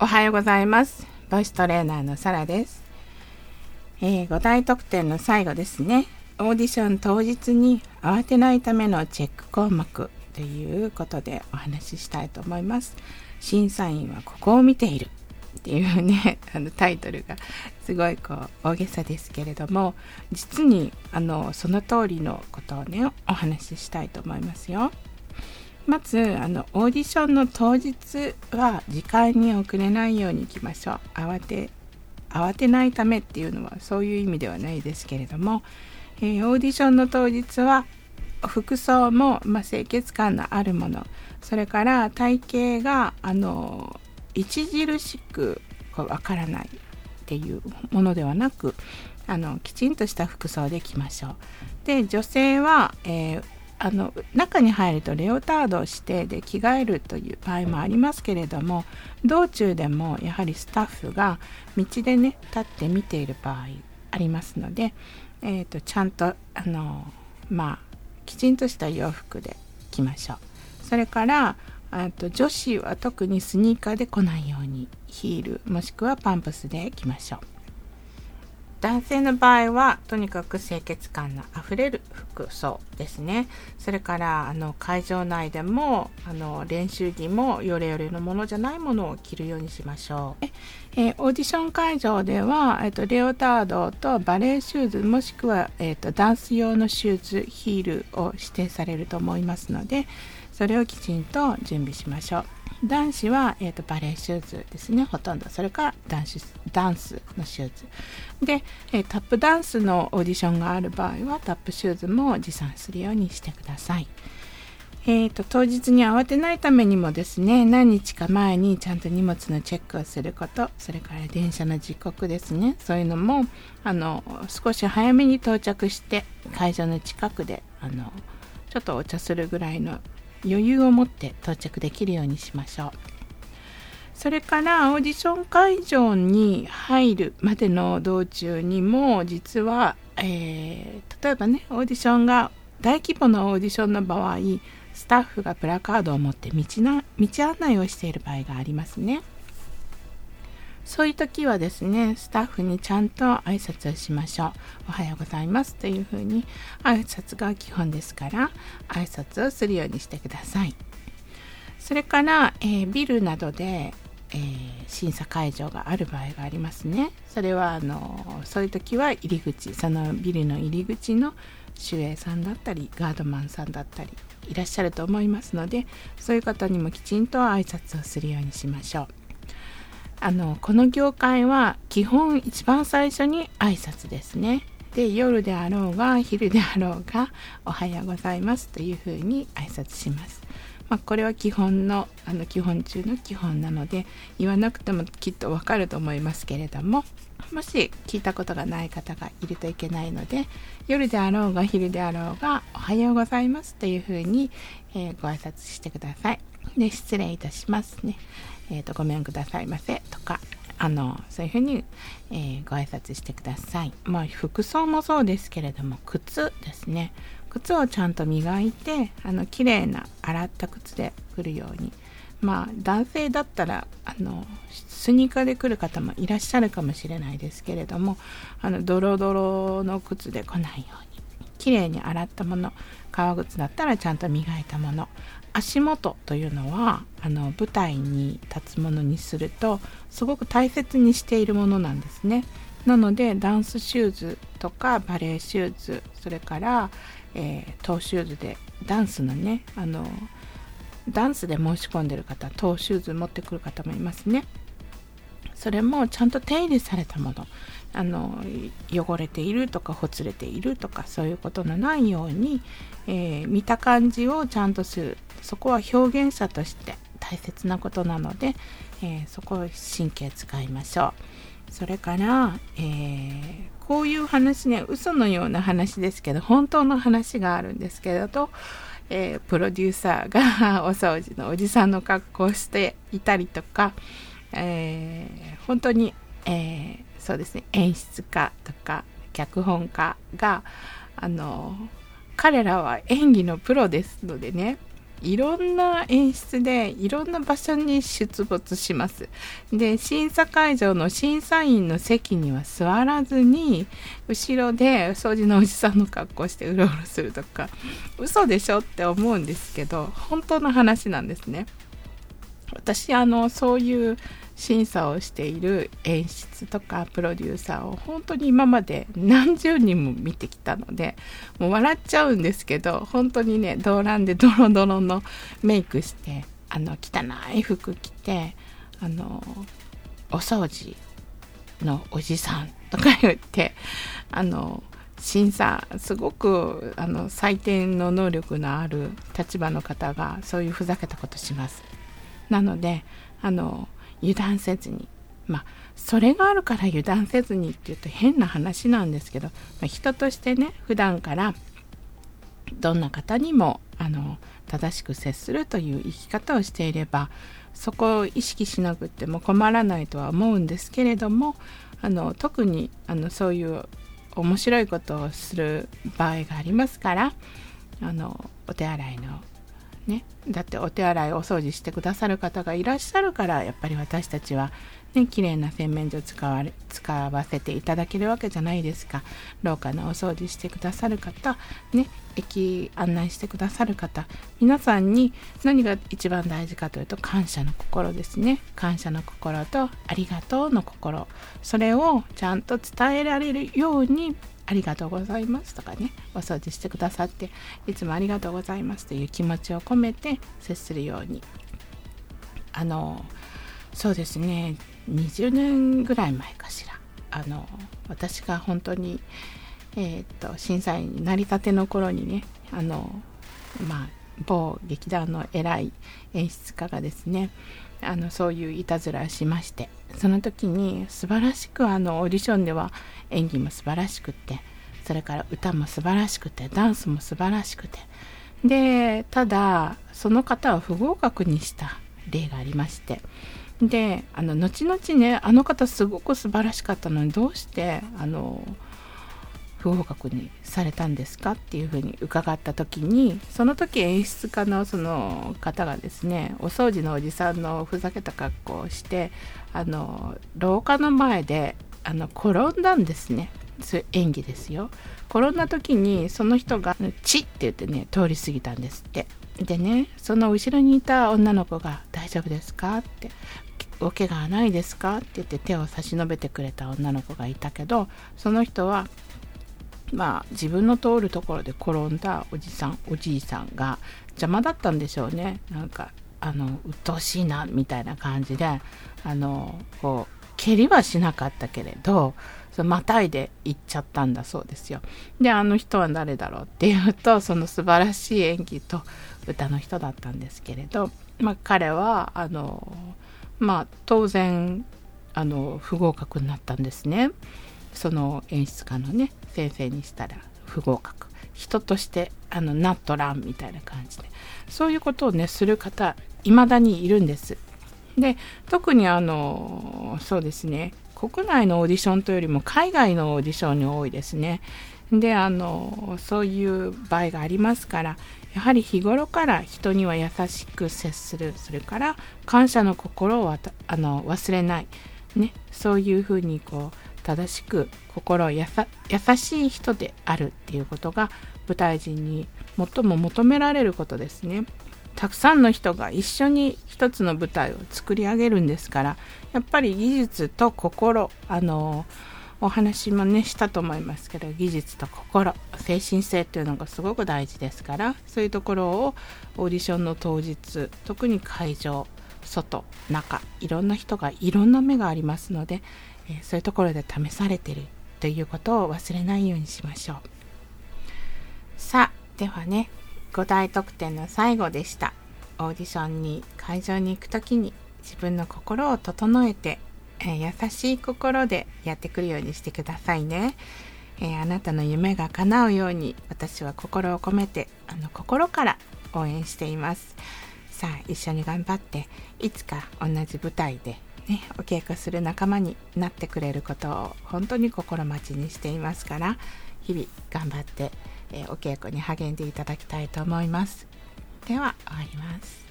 おはようございます。ボイストレーナーのサラです。5大特典の最後ですね。オーディション当日に慌てないためのチェック項目ということでお話ししたいと思います。審査員はここを見ているっていうね、タイトルがすごい大げさですけれども、実にその通りのことをね、お話ししたいと思いますよ。まずオーディションの当日は時間に遅れないように行きましょう。慌てないためっていうのはそういう意味ではないですけれども、オーディションの当日は服装も、清潔感のあるもの、それから体型が著しくわからないっていうものではなく、きちんとした服装で来ましょう。で、女性は、中に入るとレオタードをしてで着替えるという場合もありますけれども、道中でもやはりスタッフが道でね立って見ている場合ありますので、ちゃんときちんとした洋服で着ましょう。それから女子は特にスニーカーで来ないようにヒールもしくはパンプスで着ましょう。男性の場合はとにかく清潔感のあふれる服装ですね。それから会場内でも練習着もヨレヨレのものじゃないものを着るようにしましょう。オーディション会場では、レオタードとバレエシューズもしくは、ダンス用のシューズヒールを指定されると思いますので、それをきちんと準備しましょう。男子は、バレエシューズですね、ほとんど。それからダンスのシューズで、タップダンスのオーディションがある場合はタップシューズも持参するようにしてください。当日に慌てないためにもですね、何日か前にちゃんと荷物のチェックをすること、それから電車の時刻ですね、そういうのも少し早めに到着して会場の近くでちょっとお茶するぐらいの余裕を持って到着できるようにしましょう。それからオーディション会場に入るまでの道中にも実は、例えばね、オーディションが大規模なオーディションの場合、スタッフがプラカードを持って道案内をしている場合がありますね。そういう時はですね、スタッフにちゃんと挨拶をしましょう。おはようございますというふうに挨拶が基本ですから、挨拶をするようにしてください。それから、ビルなどで、審査会場がある場合がありますね。それはそういう時は入り口、そのビルの入り口の守衛さんだったりガードマンさんだったりいらっしゃると思いますので、そういう方にもきちんと挨拶をするようにしましょう。この業界は基本一番最初に挨拶ですね。で、夜であろうが昼であろうがおはようございますというふうに挨拶します。これは基本の基本中の基本なので、言わなくてもきっとわかると思いますけれども、もし聞いたことがない方がいるといけないので、夜であろうが昼であろうがおはようございますというふうに、ご挨拶してください。で、失礼いたしますね、ごめんくださいませとかそういうふうに、ご挨拶してください。服装もそうですけれども、靴ですね。靴をちゃんと磨いてきれいな洗った靴で来るように、男性だったらスニーカーで来る方もいらっしゃるかもしれないですけれども、ドロドロの靴で来ないようにきれいに洗ったもの、革靴だったらちゃんと磨いたもの、足元というのは舞台に立つものにするとすごく大切にしているものなんですね。なのでダンスシューズとかバレエシューズ、それから、トーシューズでダンスのねダンスで申し込んでる方、トーシューズ持ってくる方もいますね。それもちゃんと手入れされたもの、汚れているとかほつれているとかそういうことのないように、見た感じをちゃんとする。そこは表現者として大切なことなので、そこを神経使いましょう。それから、こういう話ね、嘘のような話ですけど本当の話があるんですけれど、プロデューサーがお掃除のおじさんの格好をしていたりとか、本当に、そうですね、演出家とか脚本家が彼らは演技のプロですのでね、 いろんな演出でいろんな場所に出没します。で、審査会場の審査員の席には座らずに後ろで掃除のおじさんの格好してうろうろするとか、嘘でしょって思うんですけど、本当の話なんですね。私そういう審査をしている演出とかプロデューサーを本当に今まで何十人も見てきたので、もう笑っちゃうんですけど、本当にね、動乱でドロドロのメイクして汚い服着てお掃除のおじさんとか言って審査すごく採点の能力のある立場の方がそういうふざけたことします。なので油断せずに、それがあるから油断せずにっていうと変な話なんですけど、人としてね、普段からどんな方にも正しく接するという生き方をしていれば、そこを意識しなくても困らないとは思うんですけれども、特にそういう面白いことをする場合がありますから、お手洗いのね、だってお手洗いお掃除してくださる方がいらっしゃるから、やっぱり私たちはね、綺麗な洗面所使わせていただけるわけじゃないですか。廊下のお掃除してくださる方、ね、駅案内してくださる方、皆さんに何が一番大事かというと感謝の心ですね。感謝の心とありがとうの心、それをちゃんと伝えられるように、ありがとうございますとかね、お掃除してくださっていつもありがとうございますという気持ちを込めて接するように、そうですね、20年ぐらい前かしら、私が本当に、審査員になりたての頃にね、某劇団の偉い演出家がですね、そういういたずらをしまして、その時に素晴らしくオーディションでは演技も素晴らしくて、それから歌も素晴らしくて、ダンスも素晴らしくて、でただその方は不合格にした例がありまして、で後々ね、方すごく素晴らしかったのにどうして不合格にされたんですかっていうふうに伺った時に、その時演出家のその方がですね、お掃除のおじさんのふざけた格好をして廊下の前で転んだんですね。そういう演技ですよ。転んだ時にその人がチッって言ってね、通り過ぎたんですって。でね、その後ろにいた女の子が大丈夫ですかって、お怪我はないですかって言って手を差し伸べてくれた女の子がいたけど、その人は自分の通るところで転んだおじいさんが邪魔だったんでしょうね。なんか鬱陶しいなみたいな感じでこう蹴りはしなかったけれど、またいで行っちゃったんだそうですよ。で人は誰だろうっていうと、その素晴らしい演技と歌の人だったんですけれど、彼は当然不合格になったんですね。その演出家のね、先生にしたら不合格、人としてなっとらんみたいな感じで、そういうことをねする方未だにいるんです。で特にそうですね、国内のオーディションというよりも海外のオーディションに多いですね。でそういう場合がありますから、やはり日頃から人には優しく接する、それから感謝の心を忘れない、ね、そういうふうに正しく優しい人であるっていうことが舞台人に最も求められることですね。たくさんの人が一緒に一つの舞台を作り上げるんですから、やっぱり技術と心、お話もねしたと思いますけど、技術と心、精神性っていうのがすごく大事ですから、そういうところをオーディションの当日、特に会場、外、中、いろんな人がいろんな目がありますので、そういうところで試されているということを忘れないようにしましょう。さあ、ではね、5大特典の最後でした。オーディションに会場に行くときに自分の心を整えて、優しい心でやってくるようにしてくださいね。あなたの夢が叶うように、私は心を込めて心から応援しています。さあ、一緒に頑張って、いつか同じ舞台でね、お稽古する仲間になってくれることを本当に心待ちにしていますから、日々頑張って、お稽古に励んでいただきたいと思います。 では終わります。